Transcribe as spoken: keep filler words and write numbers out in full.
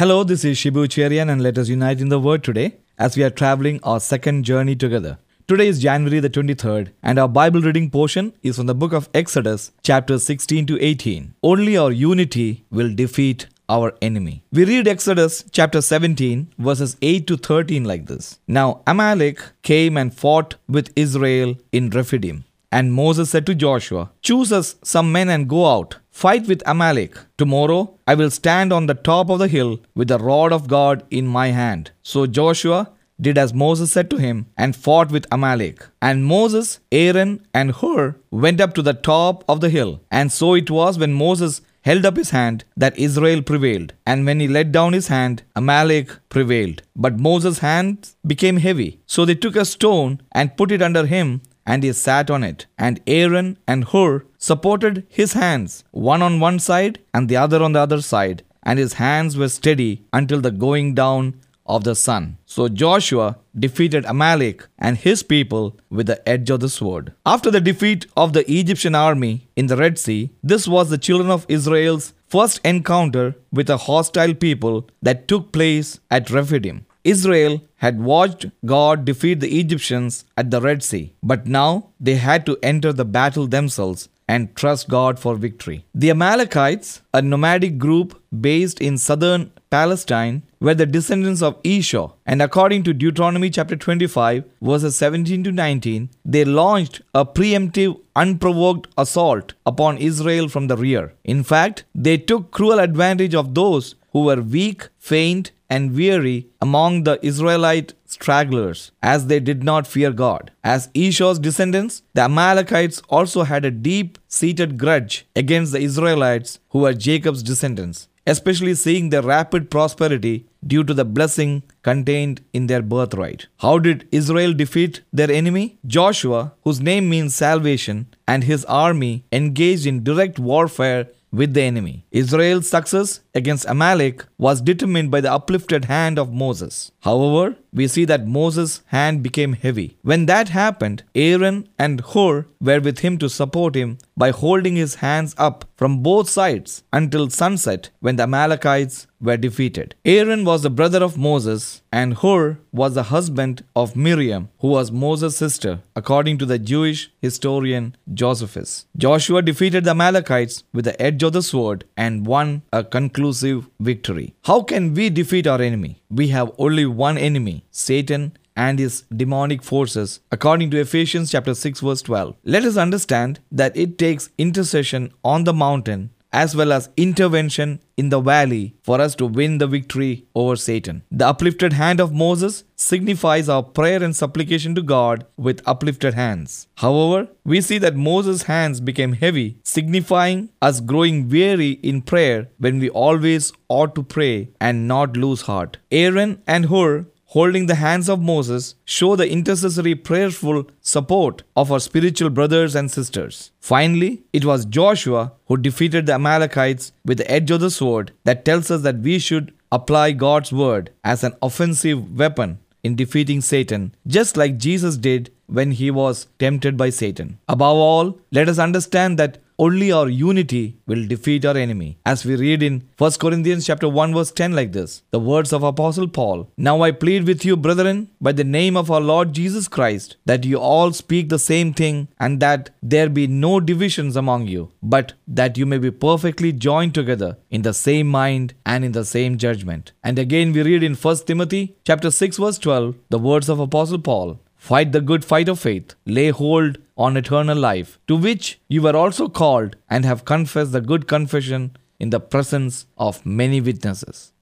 Hello, this is Shibu Cherian and let us unite in the Word today as we are traveling our second journey together. Today is January the twenty-third and our Bible reading portion is from the book of Exodus chapters sixteen to eighteen. Only our unity will defeat our enemy. We read Exodus chapter seventeen verses eight to thirteen like this. Now Amalek came and fought with Israel in Rephidim. And Moses said to Joshua, "Choose us some men and go out, fight with Amalek. Tomorrow I will stand on the top of the hill with the rod of God in my hand." So Joshua did as Moses said to him and fought with Amalek. And Moses, Aaron, and Hur went up to the top of the hill. And so it was when Moses held up his hand that Israel prevailed. And when he let down his hand, Amalek prevailed. But Moses' hand became heavy. So they took a stone and put it under him, and he sat on it. And Aaron and Hur supported his hands, one on one side and the other on the other side, and his hands were steady until the going down of the sun. So Joshua defeated Amalek and his people with the edge of the sword. After the defeat of the Egyptian army in the Red Sea, this was the children of Israel's first encounter with a hostile people that took place at Rephidim. Israel had watched God defeat the Egyptians at the Red Sea, but now they had to enter the battle themselves and trust God for victory. The Amalekites, a nomadic group based in southern Palestine, were the descendants of Esau, and according to Deuteronomy chapter twenty-five, verses seventeen to nineteen, they launched a preemptive, unprovoked assault upon Israel from the rear. In fact, they took cruel advantage of those who were weak, faint, and weary among the Israelite stragglers, as they did not fear God. As Esau's descendants, the Amalekites also had a deep-seated grudge against the Israelites who were Jacob's descendants, especially seeing their rapid prosperity due to the blessing contained in their birthright. How did Israel defeat their enemy? Joshua, whose name means salvation, and his army engaged in direct warfare with the enemy. Israel's success against Amalek was determined by the uplifted hand of Moses. However, we see that Moses' hand became heavy. When that happened, Aaron and Hur were with him to support him by holding his hands up from both sides until sunset, when the Amalekites were defeated. Aaron was the brother of Moses, and Hur was the husband of Miriam, who was Moses' sister, according to the Jewish historian Josephus. Joshua defeated the Amalekites with the edge of the sword and won a conclusive victory. How can we defeat our enemy? We have only one enemy, Satan and his demonic forces, according to Ephesians chapter six verse twelve. Let us understand that it takes intercession on the mountain as well as intervention in the valley for us to win the victory over Satan. The uplifted hand of Moses signifies our prayer and supplication to God with uplifted hands. However, we see that Moses' hands became heavy, signifying us growing weary in prayer when we always ought to pray and not lose heart. Aaron and Hur, holding the hands of Moses, show the intercessory prayerful support of our spiritual brothers and sisters. Finally, it was Joshua who defeated the Amalekites with the edge of the sword. That tells us that we should apply God's word as an offensive weapon in defeating Satan, just like Jesus did when he was tempted by Satan. Above all, let us understand that only our unity will defeat our enemy. As we read in First Corinthians chapter one verse ten like this, the words of Apostle Paul, "Now I plead with you, brethren, by the name of our Lord Jesus Christ, that you all speak the same thing, and that there be no divisions among you, but that you may be perfectly joined together in the same mind and in the same judgment." And again we read in First Timothy chapter six verse twelve, the words of Apostle Paul, "Fight the good fight of faith, lay hold on eternal life, to which you were also called, and have confessed the good confession in the presence of many witnesses."